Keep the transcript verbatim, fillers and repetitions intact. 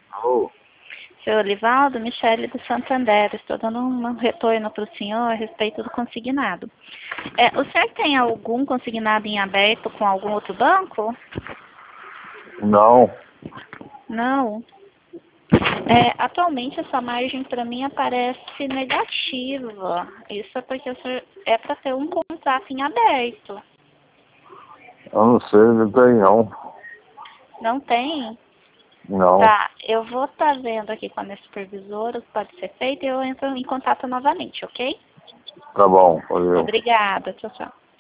Alô? Seu Olivaldo, Michele do Santander, estou dando um retorno para o senhor a respeito do consignado. É, o senhor tem algum consignado em aberto com algum outro banco? Não. Não. É, atualmente essa margem para mim aparece negativa. Isso é porque o senhor é para ter um contrato em aberto. Eu não sei, não tem não. Não tem? Não. Tá, eu vou estar vendo aqui com a minha supervisora o que pode ser feito e eu entro em contato novamente, ok? Tá bom, valeu. Obrigada, tchau, tchau.